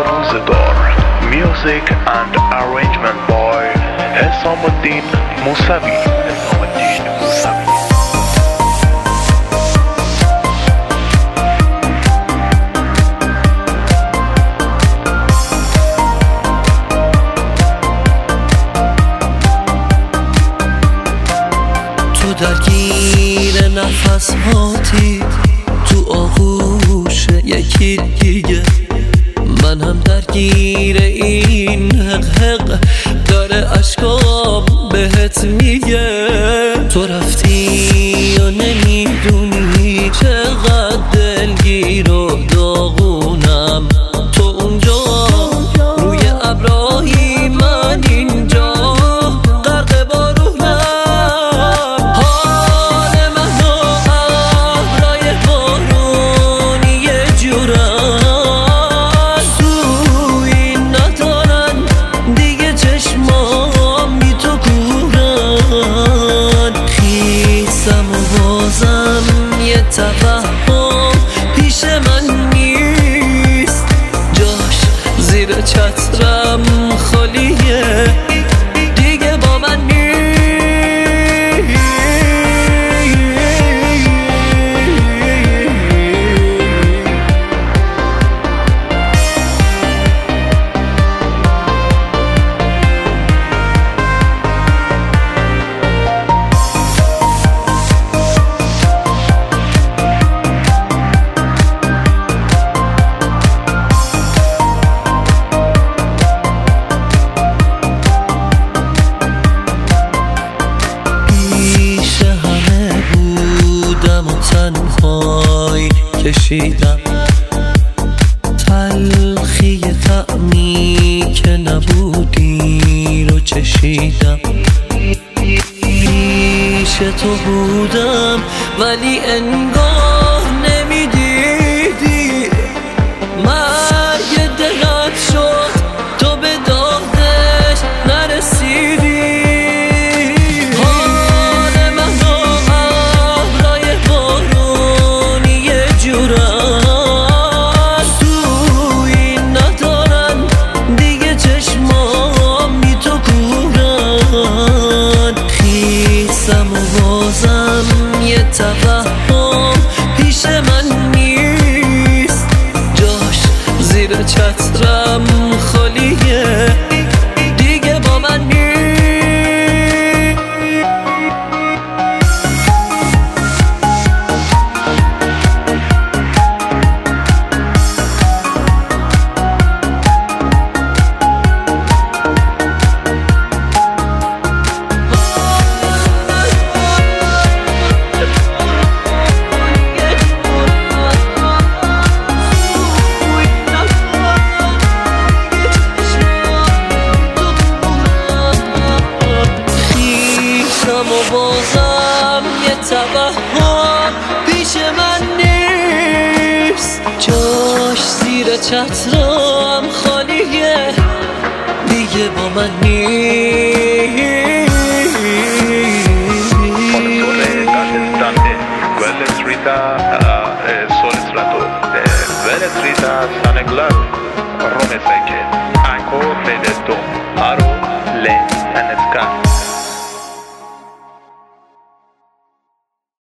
روزگار. Music and arrangement by حسام الدین موسوی. تو درگیر نفس هاتی، تو آغوش یکی دیگه، من هم درگیر این حق داره اشکام بهت میگه. تو رفتی و نمیدونی چقدر دلگیر و داغونم، تو اونجا روی ابرایی، من اینجا غرق بارونم. حال من و ابرای بارونی یه جورن، سوی ندارن دیگه چشمام بی تو کورن. خیسم و بازم یه توهم پیش من نیست، جاش زیر چترم خالیه، دیگه با من نیست. تنهایی کشیدم تلخی طعمی که نبودی رو چشیدم. پیش تو بودم ولی انگار نمیدیدی، مرگ دلت شد تو به دادش نرسیدی. خیسم و بازم یه توهم پیش من نیست، جاش زیر چترم خالیه، دیگه با من نیست. و بازم یه توهم پیش من نیست، جاش زیر چترم خالیه، دیگه با من نیست. Ancora le detto, aro le